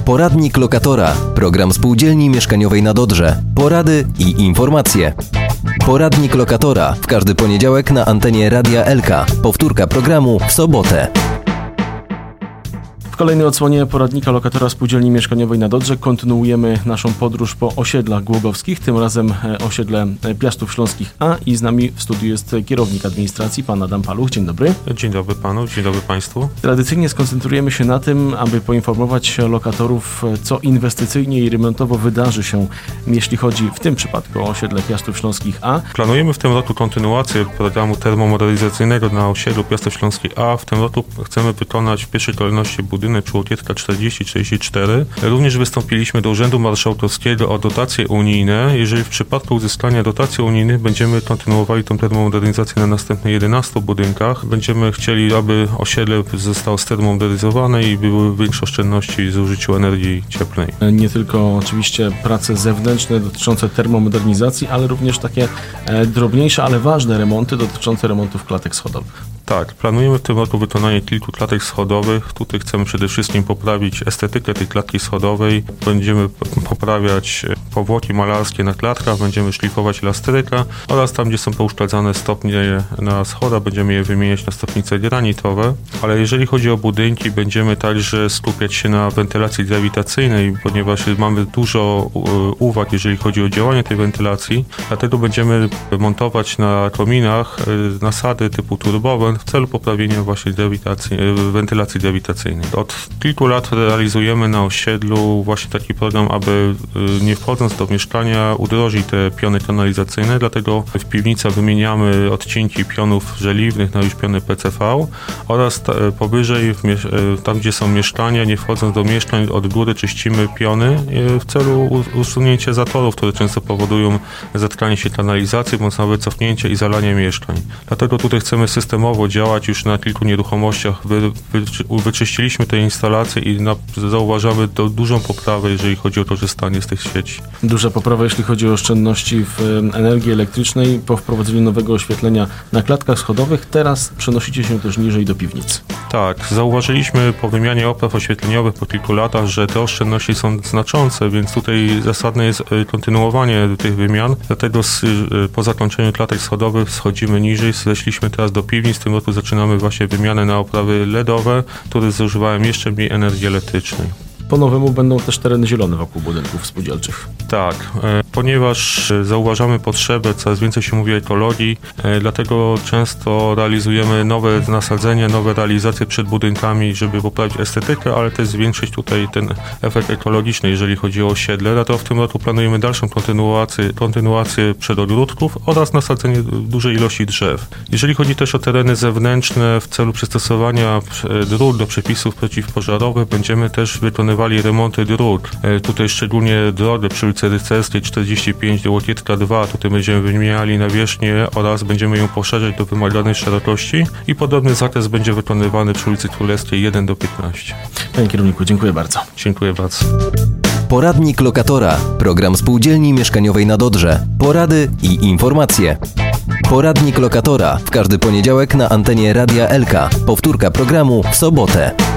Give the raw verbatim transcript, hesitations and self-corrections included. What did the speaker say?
Poradnik lokatora. Program Spółdzielni Mieszkaniowej na Dodrze. Porady i informacje. Poradnik lokatora w każdy poniedziałek na antenie Radia Elka. Powtórka programu w sobotę. W kolejnej odsłonie Poradnika Lokatora Spółdzielni Mieszkaniowej na Dodrze kontynuujemy naszą podróż po osiedlach głogowskich, tym razem osiedle Piastów Śląskich A i z nami w studiu jest kierownik administracji, pan Adam Paluch. Dzień dobry. Dzień dobry panu, dzień dobry państwu. Tradycyjnie skoncentrujemy się na tym, aby poinformować lokatorów, co inwestycyjnie i remontowo wydarzy się, jeśli chodzi w tym przypadku o osiedle Piastów Śląskich A. Planujemy w tym roku kontynuację programu termomodernizacyjnego na osiedlu Piastów Śląskich A. W tym roku chcemy wykonać w pierwszej kolejności budynek przy Łokietka czterdzieści trzydzieści cztery. Również wystąpiliśmy do Urzędu Marszałkowskiego o dotacje unijne. Jeżeli w przypadku uzyskania dotacji unijnych będziemy kontynuowali tą termomodernizację na następnych jedenastu budynkach, będziemy chcieli, aby osiedle zostało stermomodernizowane i były większe oszczędności w zużyciu energii cieplnej. Nie tylko oczywiście prace zewnętrzne dotyczące termomodernizacji, ale również takie e, drobniejsze, ale ważne remonty dotyczące remontów klatek schodowych. Tak, planujemy w tym roku wykonanie kilku klatek schodowych. Tutaj chcemy przede wszystkim poprawić estetykę tej klatki schodowej. Będziemy poprawiać powłoki malarskie na klatkach, będziemy szlifować elastryka oraz tam, gdzie są pouszkadzane stopnie na schodach, będziemy je wymieniać na stopnice granitowe. Ale jeżeli chodzi o budynki, będziemy także skupiać się na wentylacji grawitacyjnej, ponieważ mamy dużo uwag, jeżeli chodzi o działanie tej wentylacji. Dlatego będziemy montować na kominach nasady typu turbowe w celu poprawienia właśnie grawitacji, wentylacji grawitacyjnej. Od kilku lat realizujemy na osiedlu właśnie taki program, aby nie wchodząc do mieszkania udrożić te piony kanalizacyjne, dlatego w piwnicach wymieniamy odcinki pionów żeliwnych na już piony P C V oraz ta, powyżej, w, tam gdzie są mieszkania, nie wchodząc do mieszkań, od góry czyścimy piony w celu usunięcia zatorów, które często powodują zatkanie się kanalizacji, bądź nawet cofnięcie i zalanie mieszkań. Dlatego tutaj chcemy systemowo działać już na kilku nieruchomościach. Wy, wy, wyczyściliśmy te instalacje i na, zauważamy do, dużą poprawę, jeżeli chodzi o korzystanie z tych sieci. Duża poprawa, jeśli chodzi o oszczędności w energii elektrycznej po wprowadzeniu nowego oświetlenia na klatkach schodowych. Teraz przenosicie się też niżej do piwnic. Tak, zauważyliśmy po wymianie opraw oświetleniowych po kilku latach, że te oszczędności są znaczące, więc tutaj zasadne jest kontynuowanie tych wymian. Dlatego z, po zakończeniu klatek schodowych schodzimy niżej, zeszliśmy teraz do piwnic. W tym roku zaczynamy właśnie wymianę na oprawy ledowe, które zużywają jeszcze mniej energii elektrycznej. Po nowemu będą też tereny zielone wokół budynków spółdzielczych. Tak, e, ponieważ zauważamy potrzebę, coraz więcej się mówi o ekologii, e, dlatego często realizujemy nowe nasadzenia, nowe realizacje przed budynkami, żeby poprawić estetykę, ale też zwiększyć tutaj ten efekt ekologiczny, jeżeli chodzi o osiedle. Dlatego w tym roku planujemy dalszą kontynuację, kontynuację przedogródków oraz nasadzenie dużej ilości drzew. Jeżeli chodzi też o tereny zewnętrzne, w celu przystosowania dróg do przepisów przeciwpożarowych, będziemy też wykonywać remonty dróg. E, tutaj szczególnie drogę przy ulicy Rycerskiej czterdzieści pięć do Łokietka dwa. Tutaj będziemy wymieniali nawierzchnię oraz będziemy ją poszerzać do wymaganej szerokości i podobny zakres będzie wykonywany przy ulicy Królewskiej jeden do piętnastu. Panie kierowniku, dziękuję bardzo. Dziękuję bardzo. Poradnik lokatora. Program Spółdzielni Mieszkaniowej na Dodrze. Porady i informacje. Poradnik lokatora w każdy poniedziałek na antenie Radia Elka. Powtórka programu w sobotę.